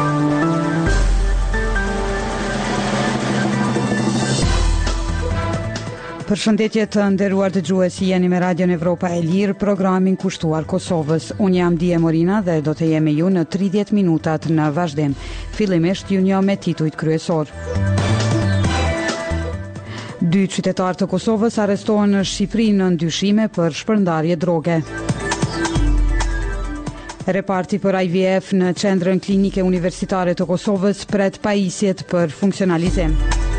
Përshëndetje të nderuar dëgjuesi, jeni me Radion Evropa e Lirë, programin kushtuar Kosovës. Unë jam Dije Morina dhe do të jemi ju në 30 minutat në vazhdim. Fillimisht ju njoh me titujt kryesor. 2 qytetarë të Kosovës arrestohen në Shqipëri në ndyshime për shpërndarje droge. Reparti për IVF në Qendrën Klinike Universitare të Kosovës pret pajisjet për funksionalizim.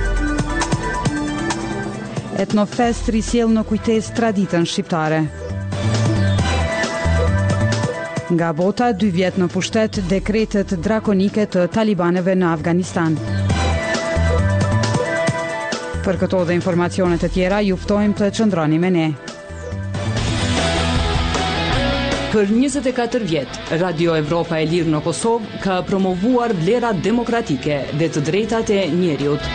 Etnofest risjell në kujtesë traditën shqiptare. Nga bota, 2 vjet në pushtet, dekretet drakonike të talibanëve në Afganistan. Për këto dhe informacionet e tjera, ju ftojmë të qëndroni me ne. Për 24 vjet, Radio Evropa e Lirë në Kosovë ka promovuar vlerat demokratike dhe të drejtat e njeriut.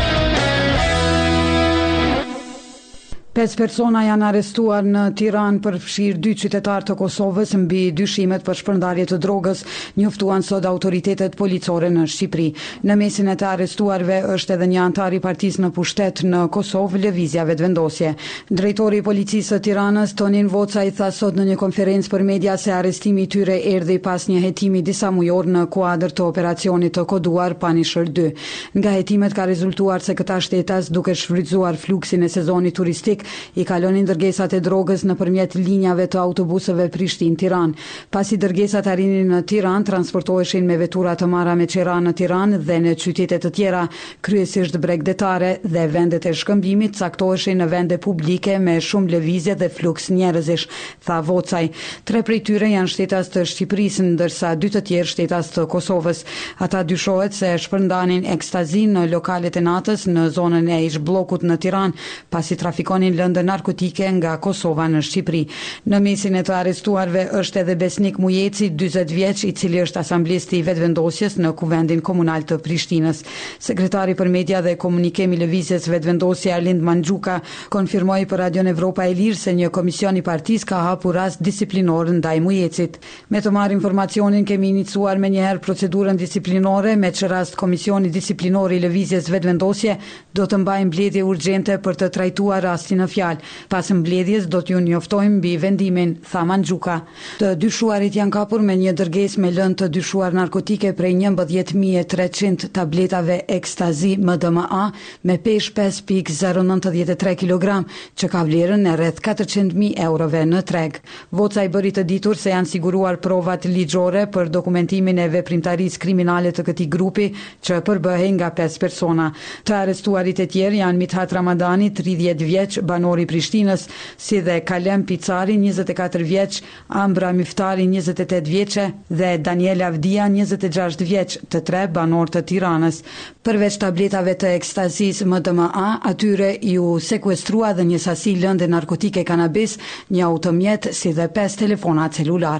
5 persona janë arrestuar në Tiranë për fshirë 2 qytetarë të Kosovës mbi dyshimet për shpërndarje të drogës, njoftuan sot autoritetet policore në Shqipëri. Në mesin e të arrestuarve është edhe një antar i partisë në pushtet në Kosovë, Lëvizja Vetëvendosje. Drejtori i policisë së Tiranës, Tonin Voca, i tha sot në një konferencë për media se arrestimi i tyre erdhi pas një hetimi disa mujor në kuadër të operacionit të koduar Punisher 2. Nga hetimet ka rezultuar se këta shtetas, duke shfrytzuar fluksin e sezonit turistik, i kalonin dërgesat e drogës nëpërmjet linjave të autobuseve Prishtinë-Tiranë. Pasi dërgesat arrinin në Tiranë, transportoheshin me vetura të marra me qera në Tiranë dhe në qytete të tjera, kryesisht bregdetare, dhe vendet e shkëmbimit caktoheshin në vende publike me shumë lëvizje dhe fluks njerëzish, tha Vocaj. 3 prej tyre janë shtetas të Shqipërisë, ndërsa 2 të tjerë shtetas të Kosovës. Ata dyshohet se shpërndanin ekstazi në lokalet e natës në zonën e ish bllokut në Tiranë, pasi trafikonin lëndë narkotike nga Kosova në Shqipëri. Në mesin e të arrestuarve është edhe Besnik Mujeci, 40 vjeç, i cili është asamblisti i Vetëvendosjes në Kuvendin Komunal të Prishtinës. Sekretari për media dhe komunikim i Lëvizjes Vetëvendosje, Arlind Mandxuka, konfirmoi për Radion Evropa e Lirë se një komision i partisë ka hapur rast disiplinor ndaj Mujecit. Me të marrë informacionin, kemi iniciuar me njëherë procedurën disiplinore, me që rast komisioni disiplinor i Lëvizjes Vetëvendosje do të mbajë mbledhje urgjente për të trajtuar rastin në fjalë. Pas mbledhjes do t'ju njoftojmë mbi vendimin, tha Mandxuka. Të dyshuarit janë kapur me një dërgesë me lëndë të dyshuar narkotike prej 11.300 tabletave ekstazi MDMA me peshë 5.093 kg, që ka vlerën e rreth 400.000 eurove në treg. Voca i bëri të ditur se janë siguruar provat ligjore për dokumentimin e veprimtarisë kriminale të këtij grupi, që përbëhej nga 5 persona. Të arrestuarit e tjerë janë Mithat Ramadani, 30 vjeç, banori i Prishtinës, si dhe Kalem Picari, 24 vjeç, Ambra Miftari, 28 vjeçe, dhe Daniel Avdia, 26 vjeç, të 3 banor të Tiranës. Përveç tabletave të ekstazisë MDMA, atyre ju sekuestrua dhe një sasi lëndë narkotike kanabis, një automjet, si dhe 5 telefona celular.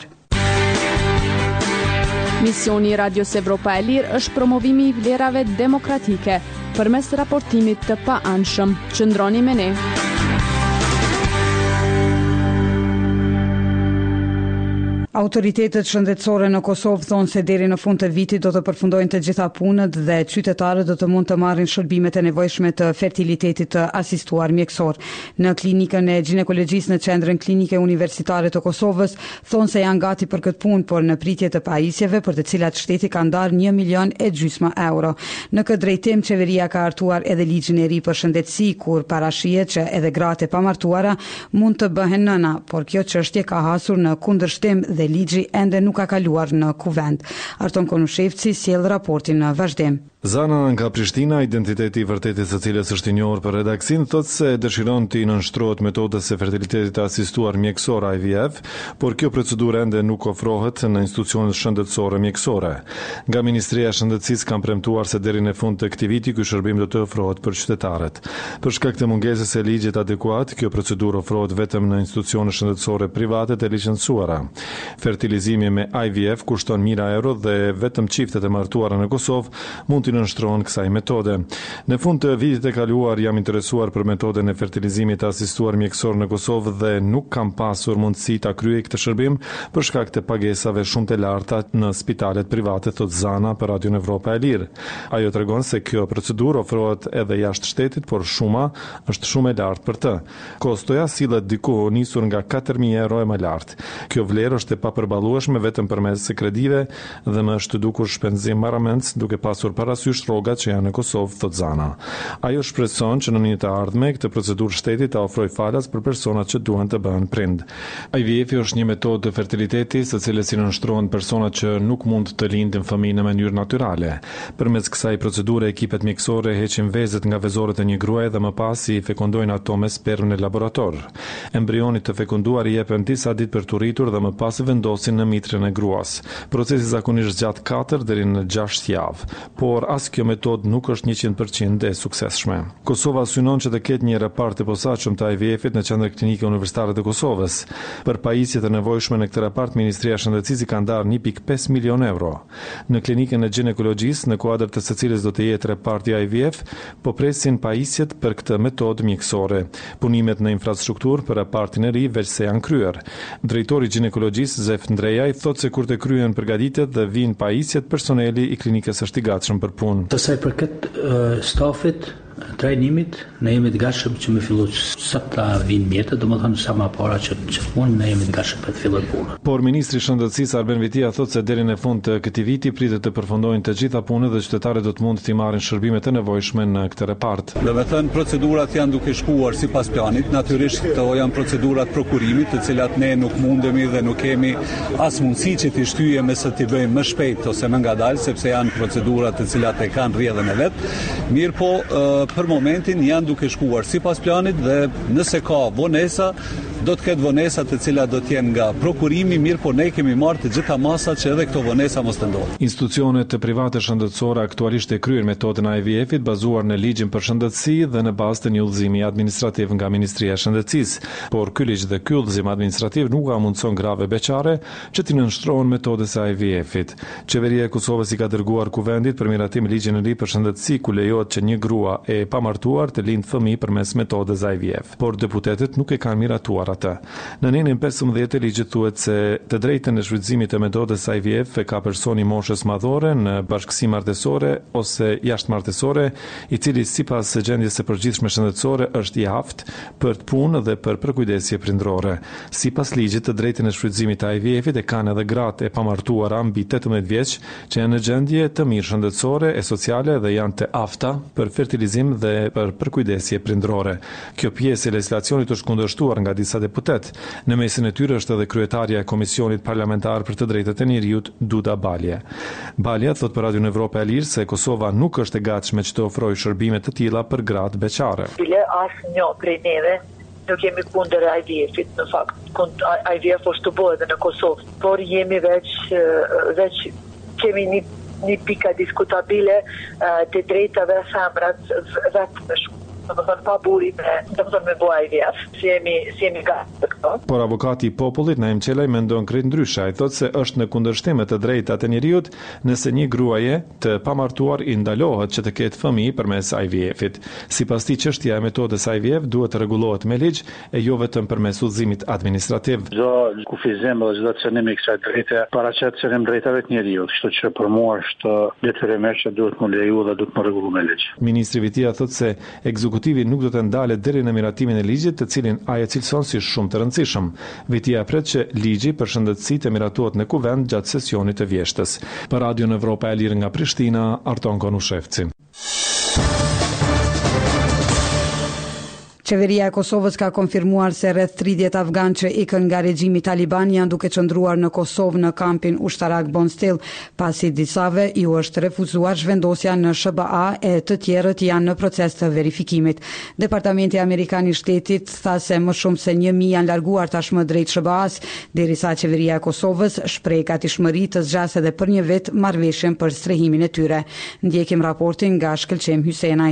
Misioni i Radios Evropa e Lirë është promovimi i vlerave demokratike përmes raportimit të paanshëm. Qëndroni me ne. Autoritetet shëndetësore në Kosovë thonë se deri në fund të vitit do të përfundojnë të gjitha punët dhe qytetarët do të mund të marrin shërbimet e nevojshme të fertilitetit të asistuar mjekësor. Në klinikën e ginekologjisë në Qendrën Klinike Universitare të Kosovës thonë se janë gati për këtë punë, por në pritje të pajisjeve për të cilat shteti ka ndarë 1,5 milion euro. Në këtë drejtim, qeveria ka hartuar edhe ligjin e ri për shëndetësi, kur parashihet që edhe gratë e pamartuara mund të bëhen nëna, por kjo çështje ka hasur në kundërshtim dhe ligji ende nuk ka kaluar në kuvend. Arton Konushevci sjell raportin në vazhdim. Zana nga Prishtina, identiteti i vërtetit së cilës është i njohur për redaksin, thotë se dëshiron të nënshtrohet metodës së fertilitetit asistuar mjekësor IVF, por kjo procedurë ende nuk ofrohet në institucionet shëndetësore mjekësore. Nga Ministria e Shëndetësisë kanë premtuar se deri në fund të këtij viti ky shërbim do të ofrohet për qytetarët. Për shkak të mungesës së ligjit adekuat, kjo procedurë ofrohet vetëm në institucione shëndetësore private të licencuara. Fertilizimi me IVF kushton €1000 dhe vetëm çiftet e martuara në Kosovë mund t'i nënshtrohen kësaj metode. Në fund të vitit e kaluar jam interesuar për metodën e fertilizimit asistuar mjekësor në Kosovë dhe nuk kam pasur mundësi ta kryej këtë shërbim për shkak të pagesave shumë të larta në spitalet private, thot Zana për Radio Evropa e Lirë. Ajo tregon se kjo procedurë ofrohet edhe jashtë shtetit, por shuma është shumë e lartë për të. Kostoja sillet diku nisur nga 4.000 euro e më lartë. Kjo vlerë është e papërballueshme vetëm përmes kredive dhe më është dukur shpenzim marramends duke pasur parasysh rrogat që janë në Kosovë, thot Zana. Ajo shpreson që në një të ardhme këtë procedurë shteti ta ofrojë falas për personat që duan të bëhen prind. IVF-i është një metodë të fertiliteti së cilës i nënshtrohen personat që nuk mund të lindin fëmijë në mënyrë natyrale. Përmes kësaj procedure ekipet mjekësore heqin vezët nga vezorët e një gruaje dhe më pas i fekundojnë ato me sperm në laborator. Embrionit të fekunduar i jepen disa ditë për të rritur dhe më pas i vendosin në mitren e gruas. Procesi zakonisht zgjat 4 deri në 6 javë, por as kjo metodë nuk është 100% e suksesshme. Kosova synon që të ketë një repart të posaçëm të IVF-it në Qendrën Klinike Universitare të Kosovës. Për pajisjet e nevojshme në këtë repart, Ministria e Shëndetësisë ka ndarë 1.5 milion euro. Në klinikën e ginekologjisë, në kuadër të së cilës do të jetë reparti IVF, po presin pajisjet për këtë metodë mjekësore. Punimet në infrastrukturë për repartin e ri veç se janë kryer. Drejtori i ginekologjisë Zef Ndreja i thotë se kur të kryen përgatitet dhe vinë pajisjet, personeli i klinikës është i gatshëm për punë. Të sa i përket stafit, trajnimit, ne jemi të gatshëm që me fillu sa ta vinë mjetët, domethënë sa më para që punë, ne jemi të gatshëm për të filluar punën. Por ministri i Shëndetësisë Arben Vitia thotë se deri në fund të këtij viti pritet të përfundojnë të gjitha punët dhe qytetarët do të mund të marrin shërbimet e nevojshme në këtë repart. Do të thënë procedurat janë duke shkuar sipas planit, natyrisht këto janë procedurat prokurimit, të cilat ne nuk mundemi dhe nuk kemi as mundësi që t'i shtyjmë se t'i bëjmë më shpejt ose më ngadalë, sepse janë procedurat të cilat e kanë rrjedhën e vet. Mirëpo për momentin janë duke shkuar sipas planit dhe nëse ka vonesa, do të ketë vonesa të cilat do të jenë nga prokurimi, mirë po ne kemi marrë të gjitha masat që edhe këto vonesa mos të ndodhin. Institucionet private shëndetësore aktualisht e kryejnë metodën e IVF-it bazuar në ligjin për shëndetësi dhe në bazë të një udhëzimi administrativ nga Ministria e Shëndetësisë, por ky ligj dhe ky udhëzim administrativ nuk ka mundson grave beqare që t'i nënshtrohen metodës së IVF-it. Qeveria e Kosovës i ka dërguar kuvendit për miratim ligjin e ri për shëndetësi ku lejohet që një grua e pamartuar të lindë fëmijë përmes metodës IVF, por deputetët nuk e kanë miratuar atë. Në nenin 15 ligjit thuhet se të drejtën e shfrytëzimit të metodës IVF e ka personi moshës madhore në bashkësi martësore ose jashtëmartësore, i cili sipas gjendjes së përgjithshme shëndetësore është i aftë për të punë dhe për përkujdesje prindrore. Sipas ligjit, të drejtën e shfrytëzimit të IVF-it e kanë edhe gratë e pamartuara mbi 18 vjeç që janë në gjendje të mirë shëndetësore e sociale dhe janë të afta për fertilizim dhe për përkujdesje prindrore. Kjo pjesë e legjislacionit është kundërshtuar nga disa deputet. Në mesin e tyre është edhe kryetaria e Komisionit Parlamentar për të Drejtat e Njerëzit, Duda Balje. Balja thot për Radio Evropa e Lirë se Kosova nuk është e gatshme që të ofrojë shërbime të tilla për gratë beqare. Bile asnjë prej neve nuk jemi kundër IVF-it, në fakt. IVF është të bëhet edhe në Kosovë, por jemi veç kemi një pika diskutabile të drejtave femrat vetë me shumë. Do të thonë pa burime, do të thonë me bëj IVF, si jemi gati për këto. Por avokati i popullit Naim Qelaj mendon krejt ndryshe. Ai thotë se është në kundërshtim me të drejtat e njerëzit nëse një gruaje të pamartuar i ndalohet që të ketë fëmijë përmes IVF-it. Sipas tij, çështja e metodës IVF duhet të rregullohet me ligj e jo vetëm përmes udhëzimit administrativ. Çdo kufizim dhe çdo çnim i kësaj drejte paraqet çnim drejtave të njerëzit, kështu që për mua është detyrimisht që duhet të leju dhe duhet të rregullohet me ligj. Ministri Vitia thotë se ekzekutivi nuk do të ndalet deri në miratimin e ligjit, të cilin ai e cilëson si shumë të rëndësishëm. Vitia pret që ligji për shëndetësi të miratohet në kuvend gjatë sesionit të vjeshtës. Për Radio Evropa e Lirë nga Prishtina, Arton Konushevci. Qeveria e Kosovës ka konfirmuar se rreth 30 afganë që ikën nga regjimi taliban janë duke qëndruar në Kosovë në kampin ushtarak Bonstil, pasi disave ju është refuzuar zhvendosja në SBA e të tjerët janë në proces të verifikimit. Departamenti Amerikan i Shtetit tha se më shumë se 1.000 janë larguar tashmë drejt SBA-s, derisa qeveria e Kosovës shpreh gatishmëri të zgjasë edhe për një vit marrëveshjen për strehimin e tyre. Ndjekim raportin nga Shkëlqem Hysenaj.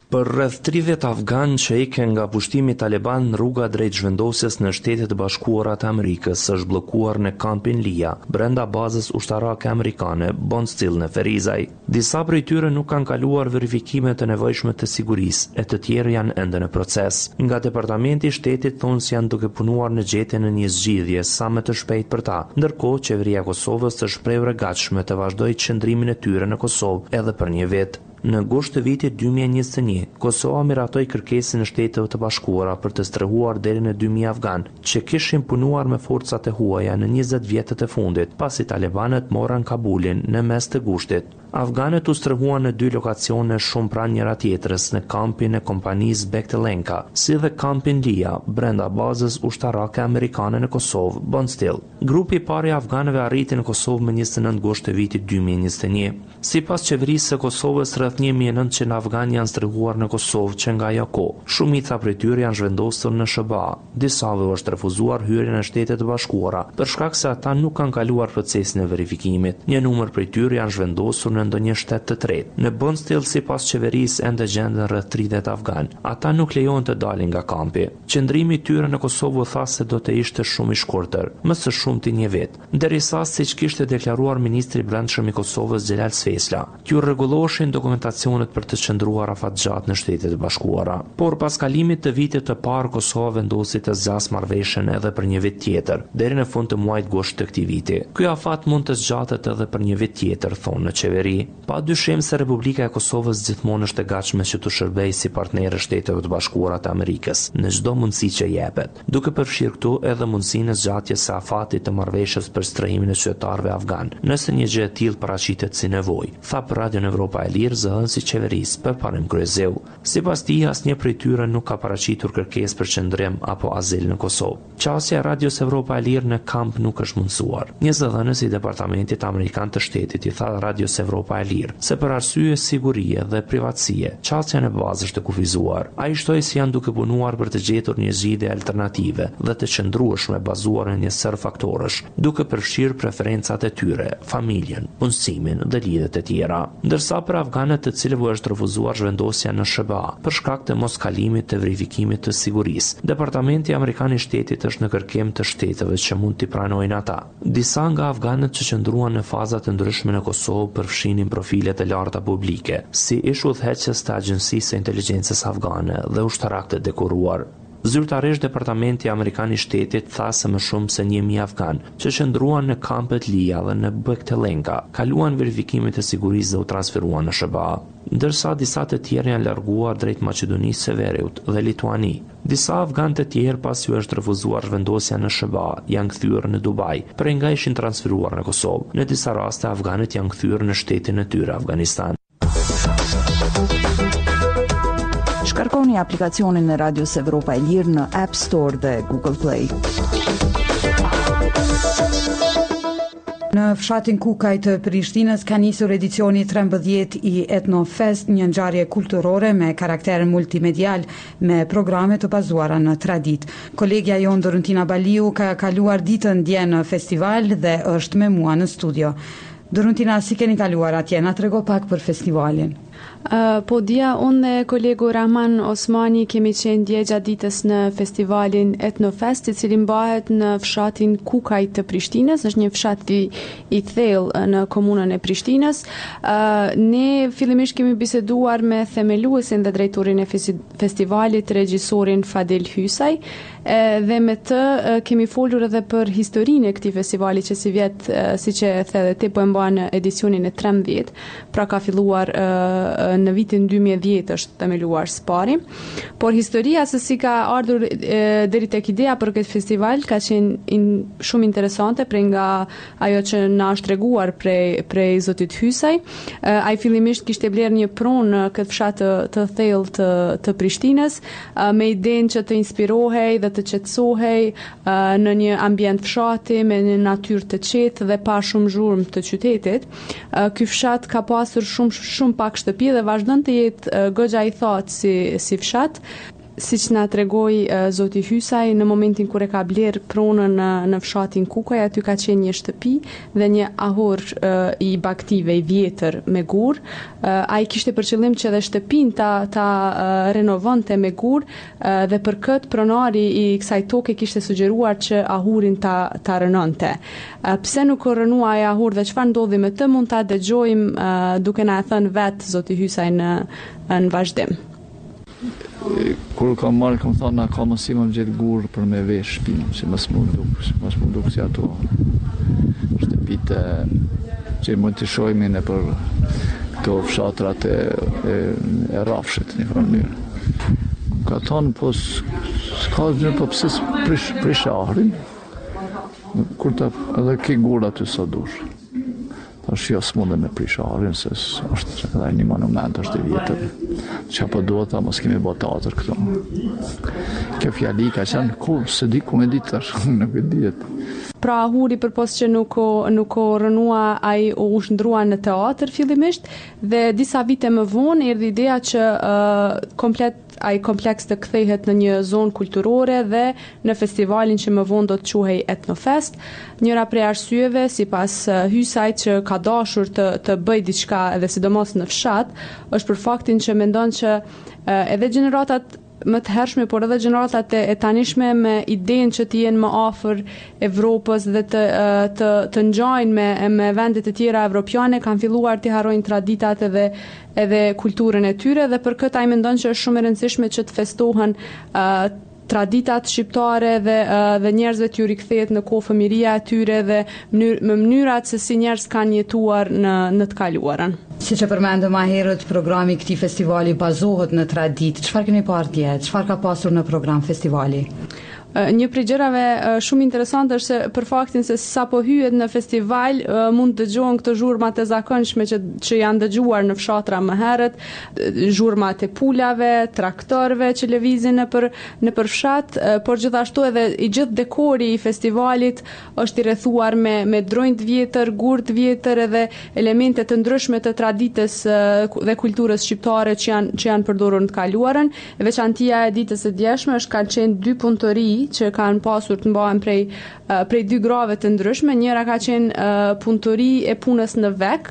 Për rreth 30 afgan që iken nga pushtimi taliban, rruga drejt zhvendosjes në Shtetet e Bashkuara të Amerikës është bllokuar në kampin Lia, brenda bazës ushtarake amerikane Bondsteel në Ferizaj. Disa prej tyre nuk kanë kaluar verifikimet të nevojshme të sigurisë, e të tjerë janë ende në proces. Nga Departamenti i Shtetit thonë se janë duke punuar në gjetjen e një zgjidhje sa më të shpejtë për ta, ndërkohë qeveria e Kosovës është shprehur e gatshme të vazhdojë qëndrimin e tyre në Kosovë edhe për një vit. Në gusht të vitit 2021, Kosova miratoi kërkesën e Shteteve të Bashkuara për të strehuar deri në 2000 afgan që kishin punuar me forcat e huaja në 20 vjetët e fundit, pasi talibanët morën Kabulin në mes të gushtit. Afganët u strehuan në 2 lokacione shumë pranë njëra tjetrës, në kampin e kompanisë Bektelenka, si dhe kampin Lia, brenda bazës ushtarake amerikane në Kosovë, Bondsteel. Grupi i parë i afganëve arriti në Kosovë më 29 gusht të vitit 2021. Sipas qeverisë së Kosovës, rreth 1900 afgan janë strehuar në Kosovë që nga ajo kohë. Shumica prej tyre janë zhvendosur në SBA. Disave është refuzuar hyrja në Shtetet e Bashkuara për shkak se ata nuk kanë kaluar procesin e verifikimit. Një numër prej tyre janë zhvendosur në ndonjë shtet të tretë. Në Bondsteel, sipas qeverisë, ende gjenden rreth 30 afgan. Ata nuk lejohen të dalin nga kampi. Qëndrimi i tyre në Kosovë tha se do të ishte shumë i shkurtër, më së shumti një vit, derisa siç kishte deklaruar ministri i Brendshëm i Kosovës Xhelal Sfesla, që rregulloheshin dokumentacionet për të qëndruar afatgjatë në Shtetet e Bashkuara. Por pas kalimit të vitit të parë, Kosova vendosi të zgjasë marrëveshjen edhe për një vit tjetër, deri në fund të muajit gusht të këtij viti. Ky afat mund të zgjatet edhe për një vit tjetër, thonë në qeveri. Pa dyshim se Republika e Kosovës gjithmonë është e gatshme që të shërbejë si partner e Shteteve të Bashkuara të Amerikës në çdo mundësi që jepet, duke përfshirë këtu edhe mundësinë e zgjatjes së afatit të marrëveshjes për strehimin e qytetarëve afgan, nëse një gjë e tillë paraqitet si nevojë, tha për Radio Evropa e Lirë zëdhënësi i qeverisë përparim kryezeu. Sipas tij, asnjë prej tyre nuk ka paraqitur kërkesë për qëndrim apo azil në Kosovë. Qasja e Radios Evropa e Lirë në kamp nuk është mundësuar. Një zëdhënës i Departamentit Amerikan të Shtetit i tha Radios Evropa e Lirë se për arsye sigurie dhe privatësie, qasja në bazë është e kufizuar. Ai shtoi se janë duke punuar për të gjetur një zgjidhje alternative dhe të qëndrueshme bazuar në një sër faktorësh, duke përfshirë preferencat e tyre, familjen, punësimin dhe lidhjet e tjera. Ndërsa për afganët të cilëve është refuzuar zhvendosja në SBA për shkak të moskalimit të verifikimit të sigurisë, Departamenti Amerikan i Shtetit është në kërkim të shteteve që mund t'i pranojnë ata. Disa nga afganët që qëndruan në faza të ndryshme në Kosovë përfshinin profile të larta publike, si ish udhëheqës të Agjencisë së Inteligjencës Afgane dhe ushtarak të dekoruar. Zyrtarisht Departamenti Amerikan i Shtetit tha se më shumë se 1000 afgan që qëndruan në kampet Lia dhe në Bektelenka kaluan verifikimet e sigurisë dhe u transferuan në SBA, ndërsa disa të tjerë janë larguar drejt Maqedonisë së Veriut dhe Lituani. Disa afgan të tjerë pas ju është refuzuar zhvendosja në SBA janë kthyer në Dubai, prej nga ishin transferuar në Kosovë. Në disa raste afganët janë kthyer në shtetin e tyre Afganistan. Shkarkoni aplikacionin e Radios Evropa e Lirë në App Store dhe Google Play. Në fshatin Kukaj të Prishtinës ka nisur edicioni 13 i Etnofest, një ngjarje kulturore me karakter multimedial me programe të bazuara në traditë. Kolegja jon Doruntina Baliu ka kaluar ditën dje në festival dhe është me mua në studio. Doruntina, si keni kaluar atje? Na trego pak për festivalin. Po dia, unë dhe kolegu Rahman Osmani kemi qenë dje gjatë ditës në festivalin Etnofest, i cili mbahet në fshatin Kukaj të Prishtinës, është një fshat i thellë në komunën e Prishtinës. Ne fillimisht kemi biseduar me themeluesin dhe drejtorin e festivalit, regjisorin Fadel Hysaj, dhe me të kemi folur edhe për historinë e këtij festivali që si që the dhe ti po e mban në edicionin e 13, pra ka filluar në vitin 2010 është themeluar spari, por historia se si ka ardhur deri tek ideja për këtë festival ka qenë shumë interesante prej nga ajo që na është treguar prej zotit Hysaj. Ai fillimisht kishte blerë një pronë në këtë fshat të thellë të Prishtinës me idenë që të inspirohej dhe të qetësohej në një ambient fshati me një natyrë të qetë dhe pa shumë zhurmë të qytetit. Ky fshat ka pasur shumë pak shtëpi dhe vazhdon të jetë goxha i thatë si fshat. Siç na tregoi zoti Hysaj, në momentin kur e ka bler pronën në fshatin Kukaj, aty ka qenë një shtëpi dhe një ahur i baktive i vjetër me gur. Ai kishte për qëllim që edhe shtëpinë ta renovonte me gur dhe për këtë pronari i kësaj toke kishte sugjeruar që ahurin ta rënonte. Pse nuk rënua ai ahur dhe çfarë ndodhi me të, mund ta dëgjojmë duke na thënë vetë zoti Hysaj në vazhdim. Kur kam marrë, kam thonë, na ka mësi më gjithë gurë për me vesh shpinën, që mos më duk si ato shtëpite që mund të shojmë në për këto fshatrat e rafshit, një mënyrë. Ka thonë, po s'ka gjë, po pse prish ahrin, kur edhe ki gurë aty sa dush. Tash jo s'munde me prish ahrin, se është edhe një monument, është i vjetër. Që po duhet ta mos kemi bë teatr këtu. Kjo fjali ka qenë kur se di ku me ditë tash, nuk e dihet. Pra ahuri përpos që nuk o rënua, ai u shndrua në teatr fillimisht dhe disa vite më vonë erdhi ideja që ai kompleks të kthehet në një zonë kulturore dhe në festivalin që më vonë do të quhej Etnofest. Njëra prej arsyeve sipas Hysajt që ka dashur të bëj diçka edhe sidomos në fshat, është për faktin që mendon që edhe gjeneratat më të hershme, por edhe gjeneratat e tanishme me idenë që të jenë më afër Evropës dhe të ngjajnë me vendet e tjera evropiane, kanë filluar të harrojnë traditat edhe kulturën e tyre dhe për këtë ai mendon që është shumë e rëndësishme që të festohen traditat shqiptare dhe njerëzve t'ju rikthehet në kohë fëmiria e tyre dhe mënyrat se si njerëz kanë jetuar në të kaluarën. Siç e përmendëm më herët, programi i këtij festivali bazohet në traditë. Çfarë keni parë dje? Çfarë ka pasur në program festivali? Një prej gjërave shumë interesante është se për faktin se sa po hyhet në festival mund të dëgjohen këto zhurmat e zakonshme që janë dëgjuar në fshatra më herët, zhurmat e pulave, traktorëve që lëvizin nëpër fshat, por gjithashtu edhe i gjithë dekori i festivalit është i rrethuar me dronjë të vjetër, gur të vjetër edhe elemente të ndryshme të traditës dhe kulturës shqiptare që janë përdorur në të kaluarën. Veçantia e ditës së djeshme është kanë qenë dy punëtori që kanë pasur të mbahen prej dy grave të ndryshme. Njëra ka qenë punëtori e punës në vek.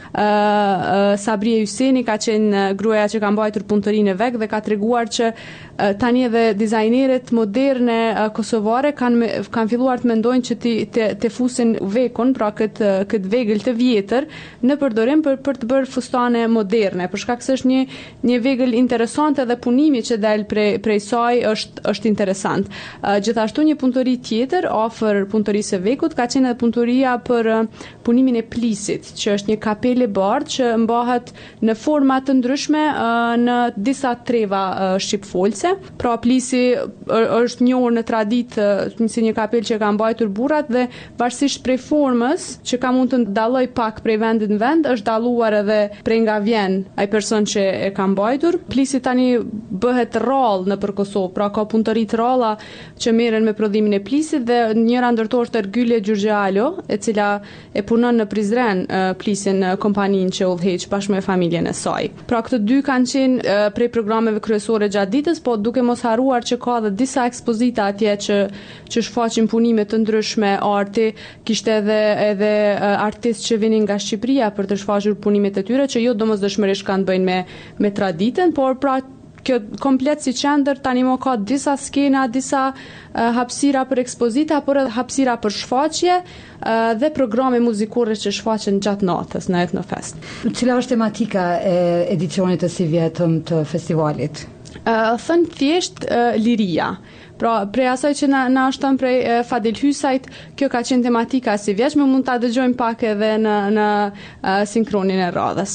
Sabrie Hyseni ka qenë gruaja që ka mbajtur punëtorinë në vek dhe ka treguar që tani edhe dizajnerët moderne kosovare kanë filluar të mendojnë që të fusin vekun, pra këtë vegël të vjetër në përdorim për të bërë fustane moderne, për shkak se është një vegël interesante dhe punimi që del prej saj është interesant. Gjithashtu një punëtori tjetër afër punëtorisë së vekut ka qenë edhe punëtoria për punimin e plisit, që është një kapele bardhë që mbahet në forma të ndryshme në disa treva shqipfolse. Pra plisi është njohur në traditë si një kapel që ka mbajtur burrat dhe varësisht prej formës që ka mund të dalloj pak prej vendit në vend, është dalluar edhe prej nga vjen ai person që e ka mbajtur. Plisi tani bëhet rrallë nëpër Kosovë, pra ka punëtori të rralla që merren me prodhimin e plisit dhe njëra ndërto është Ergyle Gjurgjalo, e cila e punon në Prizren plisin në kompaninë që udhëheq bashkë me familjen e saj. Pra këto dy kanë qenë prej programeve kryesore gjatë ditës, po duke mos harruar që ka edhe disa ekspozita atje që shfaqin punime të ndryshme arti, kishte edhe artistë që vinin nga Shqipëria për të shfaqur punimet e tyre që jo domosdoshmërisht kanë bëjnë me traditën, por pra kjo komplet si qendër tani më ka disa skena, disa hapësira për ekspozita, por edhe hapësira për shfaqje dhe programe muzikore që shfaqen gjatë natës në Etnofest. Cila është tematika e edicionit të si vjetëm të festivalit? Thënë thjesht liria. Pra, prej asaj që na është thënë prej Fadil Hysajt, kjo ka qenë tematika si vjetshme, mund ta dëgjojmë pak edhe në sinkronin e radhës.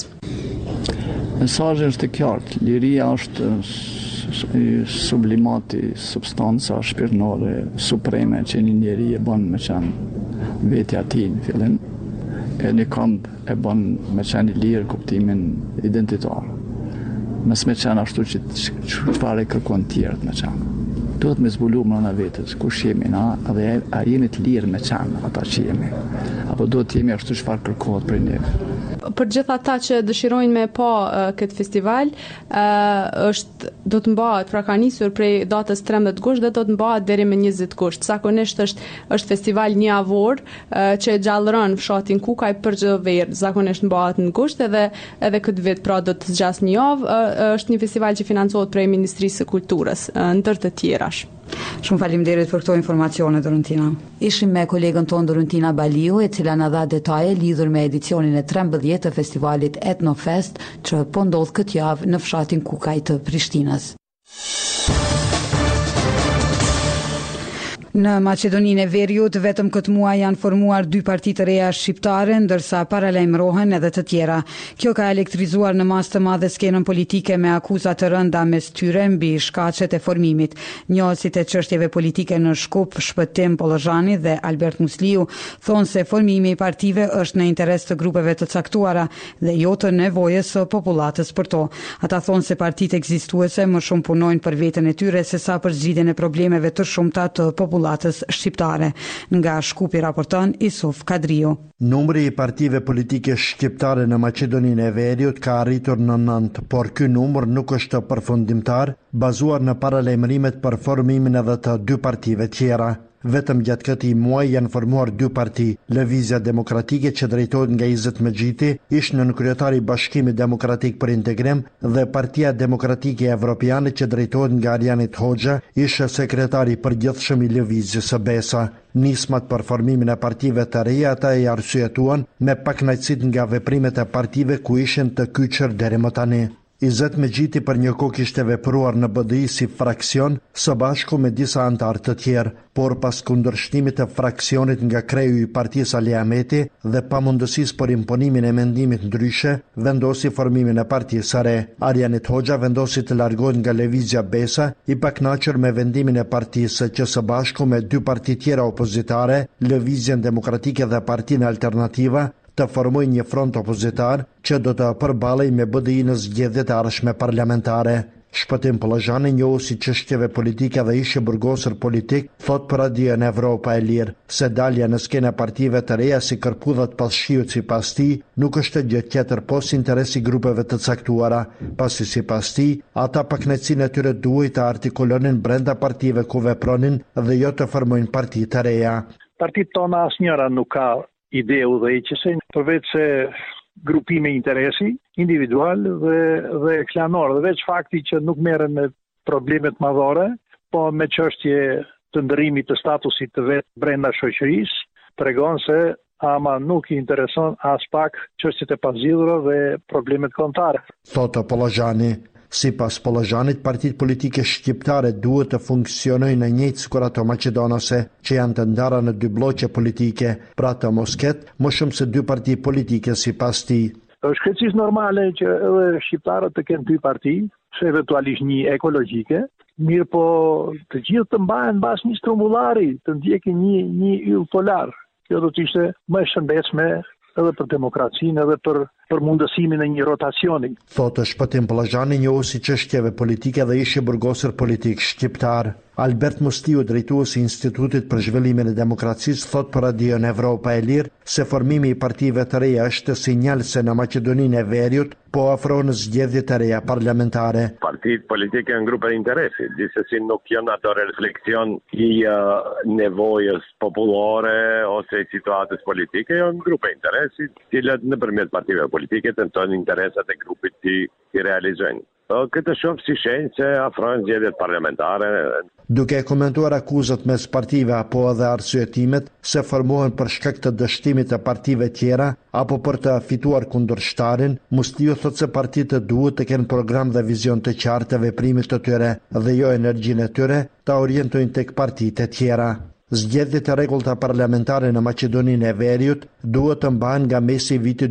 Mesazhi është i qartë. Liria është sublimati, substanca shpirtërore supreme që një njeri e bën me qenë vetja e tij në fillim. E një këmbë e bën me qenë i lirë kuptimin identitar. Mes me qenë ashtu që çfarë kërkon tjerët me qenë. Duhet me zbulu mbrana vetes, kush jemi na, dhe a jemi të lirë me qenë ata që jemi. Apo duhet jemi ashtu çfarë kërkohet prej neve. për gjithë ata që dëshirojnë me pa këtë festival, do të mbahet, pra ka nisur prej datës 13 gusht dhe do të mbahet deri më 20 gusht. Zakonisht është festival një javor që gjallëron fshatin Kukaj për çdo verë. Zakonisht mbahet në gusht edhe këtë vit pra do të zgjas një javë. Është një festival që financohet prej Ministrisë së Kulturës, ndër të tjerash. Shumë faleminderit për këto informacione, Dorentina. Ishim me kolegën tonë Dorentina Baliu, e cila na dha detaje lidhur me edicionin e 13 të festivalit Etnofest, që po ndodh këtë javë në fshatin Kukaj të Prishtinës. Në Maqedoninë e Veriut, vetëm këtë muaj janë formuar 2 parti të reja shqiptare, ndërsa paralajmërohen edhe të tjera. Kjo ka elektrizuar në masë të madhe skenën politike me akuza të rënda mes tyre mbi shkaqet e formimit. Njohësit e çështjeve politike në Shkup, Shpëtim Pollozhani dhe Albert Musliu thonë se formimi i partive është në interes të grupeve të caktuara dhe jo të nevojës së popullatës për to. Ata thonë se partitë ekzistuese më shumë punojnë për veten e tyre sesa për zgjidhjen e problemeve të shumta të popullatës shqiptare. Nga Shkupi raporton Isuf Kadriu. Numri i partive politike shqiptare në Maqedoninë e Veriut ka arritur në 9, por ky numër nuk është përfundimtar, bazuar në paralajmërimet për formimin edhe të 2 partive tjera. Vetëm gjatë këtij muaji janë formuar 2 parti, Lëvizja Demokratike që drejtohet nga Izet Megjiti, ish nën kryetari i Bashkimit Demokratik për Integrim, dhe Partia Demokratike Evropiane që drejtohet nga Arjanit Hoxha, ish sekretari i përgjithshëm i Lëvizjes së BESA. Nismat për formimin e partive të reja ata i arsyetuan me pakënaqësitë nga veprimet e partive ku ishin të kyçur deri më tani. Izet Megjiti për një kohë kishte vepruar në BDI si fraksion së bashku me disa antarë të tjerë, por pas kundërshtimit të fraksionit nga kreu i partisë Ali Ahmeti dhe pamundësisë për imponimin e mendimit ndryshe, vendosi formimin e partisë së re. Arjanit Hoxha vendosi të largohet nga Lëvizja BESA, i pakënaqur me vendimin e partisë që së bashku me 2 parti tjera opozitare, Lëvizjen Demokratike dhe Partinë Alternativa, të formoj një front opozitar që do të përballej me BDI në zgjedhjet e ardhshme parlamentare. Shpëtim Pollozhani, njohuesi çështjeve politike dhe ish burgosur politik, thot për Radion Evropa e Lirë se dalja në skenë e partive të reja si kërpudhat pas shiut sipas tij nuk është gjë tjetër pos interesi grupeve të caktuara, pasi sipas tij ata pakënaqësinë e tyre duhet të artikulonin brenda partive ku vepronin dhe jo të formojnë parti të reja. Partitë tona asnjëra nuk ka ide udhëheqëse, përveç se grupime interesi individual dhe klanor, dhe veç fakti që nuk merren me problemet madhore, po me çështje të ndërimit të statusit të vet brenda shoqërisë, tregon se ama nuk i intereson as pak çështjet e pazgjidhura dhe problemet kombëtare. Thotë Pollozhani. Sipas Pollozhanit, partitë politike shqiptare duhet të funksionojnë në njëjtë sikur ato maqedonase, që janë të ndara në 2 bloqe politike, pra të mos ketë më shumë se 2 parti politike sipas tij. Është krejtësisht normale që edhe shqiptarët të kenë 2 parti, se eventualisht një ekologjike, mirë po të gjithë të mbahen mbas një strumbullari, të ndjekin një yll polar. Kjo do të ishte më e shëndetshme edhe për demokracinë edhe për mundësimin e një rotacioni. Thotë Shpëtim Pollozhani, njohuesi çështjeve politike dhe ish burgosur politik shqiptar. Albert Musliu, drejtuesi i Institutit për Zhvillimin e Demokracisë, thot për Radion Evropa e Lirë se formimi i partive të reja është sinjal se në Maqedoninë e Veriut po afrohen zgjedhje të reja parlamentare. Partitë politike janë grupe interesi, gjithsesi nuk janë ato refleksion i nevojës popullore ose situatës politike, janë grupe interesi, të cilat nëpërmjet partive politike tentojnë interesat e grupit të realizojnë. Këtë shumë si shenjë se afrohen zgjedhjet parlamentare. Duke komentuar akuzat mes partive apo edhe arsyetimet se formohen për shkak të dështimit të partive tjera apo për të fituar kundërshtarin, Musliu thotë se partitë duhet të kenë program dhe vizion të qartë të veprimit të tyre dhe jo energjinë e tyre ta orientojnë tek partitë e tjera. Zgjedhjet e rregullta parlamentare në Maqedoninë e Veriut duhet të mbahen nga mesi i vitit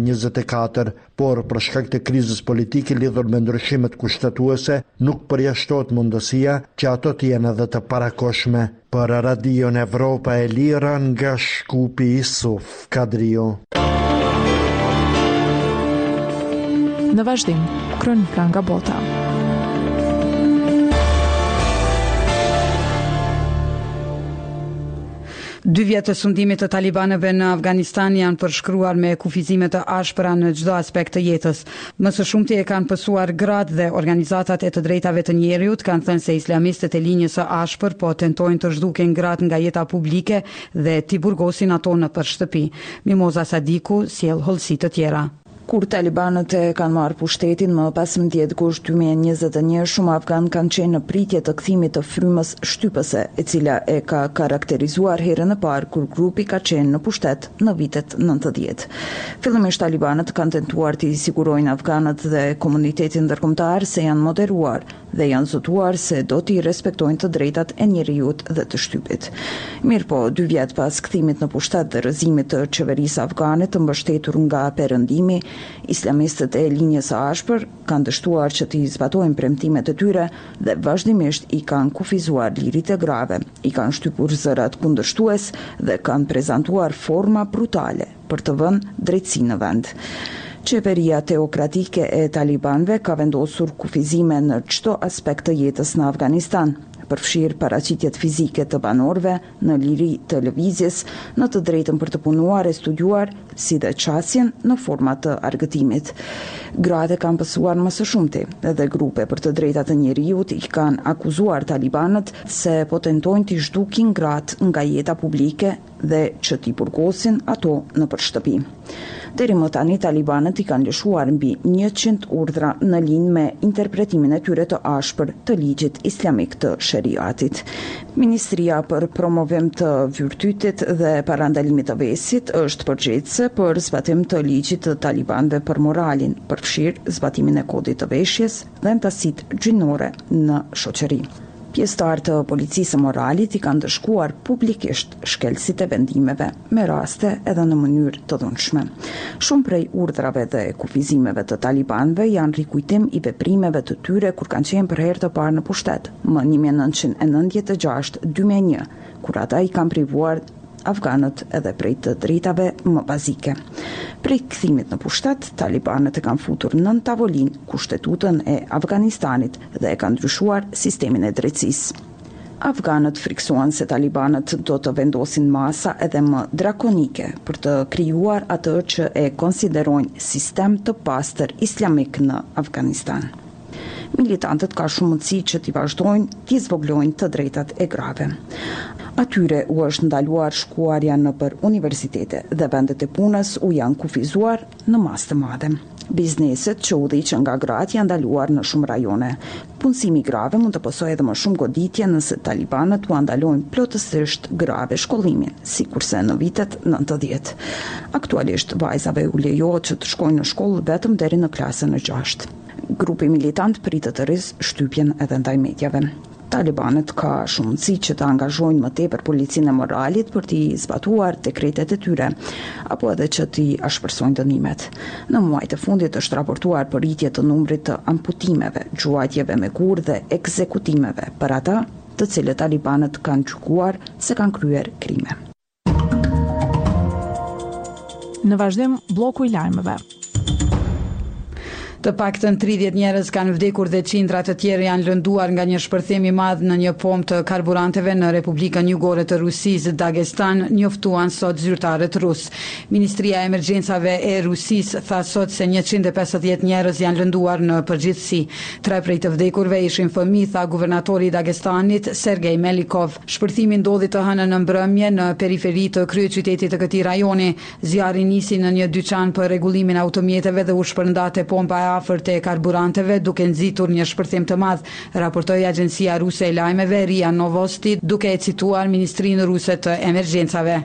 2024, por për shkak të krizës politike lidhur me ndryshimet kushtetuese, nuk përjashtohet mundësia që ato të jenë edhe të parakoshme. Për Radion Evropa e Lira, nga Shkupi, Isuf Kadriu. Në vazhdim, kronika nga bota. 2 vjet të sundimit të talibanëve në Afganistan janë përshkruar me kufizime të ashpra në çdo aspekt të jetës. Më së shumti e kanë pësuar gratë dhe organizatat e të drejtave të njerëzit kanë thënë se islamistët e linjës së ashpër po tentojnë të zhduken gratë nga jeta publike dhe t'i burgosin ato në shtëpi. Mimoza Sadiku sjell hollësi të tjera. Kur talibanët e kanë marrë pushtetin më 15 gusht 2021, shumë afgan kanë qenë në pritje të kthimit të frymës shtypëse, e cila e ka karakterizuar herën e parë kur grupi ka qenë në pushtet në vitet 90. Fillimisht talibanët kanë tentuar të sigurojnë afganët dhe komunitetin ndërkombëtar se janë moderuar dhe janë zotuar se do t'i respektojnë të drejtat e njerëzit dhe të shtypit. Mirpo, 2 vjet pas kthimit në pushtet dhe rrëzimit të qeverisë afgane të mbështetur nga perëndimi, islamistët e linjës së ashpër kanë dështuar që t'i zbatojnë premtimet e tyre dhe vazhdimisht i kanë kufizuar lirit e grave, i kanë shtypur zërat kundërshtues dhe kanë prezantuar forma brutale për të vënë drejtësi në vend. Qeveria teokratike e talibanëve ka vendosur kufizime në çdo aspekt të jetës në Afganistan, përfshirë paraqitjet fizike të banorëve, në liri të lëvizjes, në të drejtën për të punuar e studiuar, si dhe qasjen në forma të argëtimit. Gratë kanë pësuar më së shumti, edhe grupe për të drejtat të njerëzit i kanë akuzuar talibanët se po tentojnë t'i zhdukin gratë nga jeta publike dhe që t'i burgosin ato në shtëpi. Deri më tani talibanët i kanë lëshuar mbi 100 urdhra në linjë me interpretimin e tyre të ashpër të ligjit islamik të sheriatit. Ministria për promovim të virtytit dhe parandalimit të vesit është përgjegjëse për zbatim të ligjit të talibanëve për moralin, përfshirë zbatimin e kodit të veshjes dhe antasitë gjinore në shoqëri. Pjesëtar të policisë moralit i kanë dëshkuar publikisht shkelësit e vendimeve, me raste edhe në mënyrë të dhunshme. Shumë prej urdhrave dhe kufizimeve të talibanëve janë rikujtim i veprimeve të tyre kur kanë qenë për herë të parë në pushtet, më 1996-2001, kur ata i kanë privuar afganët edhe prej të drejtave më bazike. Prej kthimit në pushtet, talibanët e kanë futur nën tavolinë kushtetutën e Afganistanit dhe e kanë ndryshuar sistemin e drejtësisë. Afganët friksuan se talibanët do të vendosin masa edhe më drakonike për të krijuar atë që e konsiderojnë sistem të pastër islamik në Afganistan. Militantët ka shumë mundësi që t'i vazhdojnë t'i zvoglojnë të drejtat e grave. Atyre u është ndaluar shkuarja në për universitete dhe vendet e punës u janë kufizuar në masë të madhe. Bizneset që udhëhiqen nga gratë janë ndaluar në shumë rajone. Punësimi grave mund të pësojë edhe më shumë goditje nëse talibanët u ndalojnë plotësisht grave shkollimin, sikurse në vitet 90. Aktualisht vajzave u lejohet që të shkojnë në shkollë vetëm deri në klasën e 6. Grupi militant pritet të rrisë shtypjen edhe ndaj medjave. Talibanët ka shumë mundësi që të angazhojnë më tepër policinë e moralit për t'i zbatuar dekretet e tyre, apo edhe që t'i ashpërsojnë dënimet. Në muajt e fundit është raportuar për rritje të numrit të amputimeve, gjuajtjeve me gur dhe ekzekutimeve për ata të cilët talibanët kanë gjykuar se kanë kryer krime. Në vazhdim, bloku i lajmeve. Të paktën 30 njerëz kanë vdekur dhe qindra të tjerë janë lënduar nga një shpërthim i madh në një pompë të karburanteve në Republikën Jugore të Rusisë, Dagestan, njoftuan sot zyrtarët rus. Ministria e Emergjencave e Rusisë tha sot se 150 njerëz janë lënduar në përgjithësi. 3 prej të vdekurve ishin fëmijë, tha guvernatori i Dagestanit, Sergej Melikov. Shpërthimi ndodhi të hënën në mbrëmje në periferi të kryeqytetit të këtij rajoni. Zjarri nisi në një dyqan për rregullimin e automjeteve dhe u shpërndate pompa e afërt e karburanteve duke nxitur një shpërthim të madh, raportoi agjencia ruse e lajmeve RIA Novosti duke e cituar Ministrinë Ruse të Emergjencave.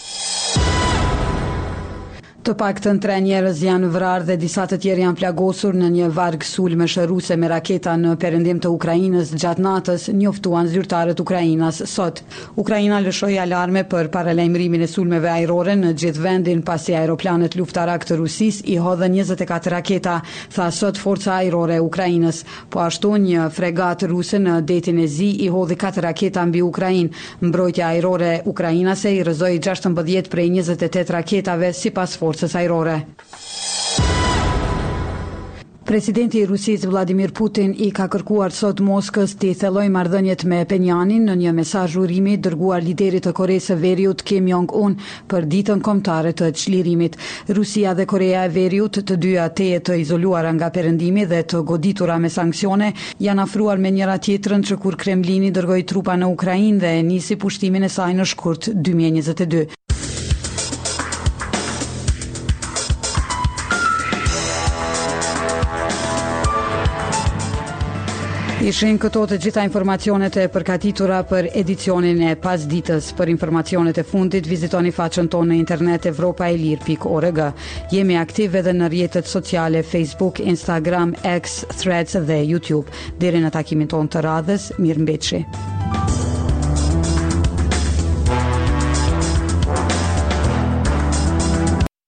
Të paktën 3 njerëz janë vrarë dhe disa të tjerë janë plagosur në një varg sulmesh ruse me raketa në perëndim të Ukrainës gjatë natës, njoftuan zyrtarët Ukrainas sot. Ukraina lëshoi alarme për paralajmërimin e sulmeve ajrore në gjithë vendin pasi aeroplanet luftarak të Rusisë i hodhën 24 raketa, tha sot forca ajrore e Ukrainës. Po ashtu një fregat ruse në detin e Zi i hodhi 4 raketa mbi Ukrainë. Mbrojtja ajrore ukrainase i rrëzoi 16 prej 28 raketave sipas forcës ajrore. Presidenti i Rusisë Vladimir Putin I ka kërkuar sot Moskës të thellojë marrëdhëniet me Penjanin në një mesazh urimi dërguar liderit të Koreas së Veriut Kim Jong-un për ditën kombëtare të çlirimit. Rusia dhe Korea e Veriut, të dyja të izoluara nga perëndimi dhe të goditura me sanksione, janë afruar me njëra tjetrën që kur Kremlini dërgoi trupa në Ukrainë dhe nisi pushtimin e saj në shkurt 2022. Ishin këto të gjitha informacionet e përgatitura për edicionin e pasditës. Për informacionet e fundit, vizitoni faqen tonë në internet evropaelir.org. Jemi aktiv edhe në rrjetet sociale Facebook, Instagram, X, Threads dhe YouTube. Deri në takimin tonë të radhës, mirëmbëjtje.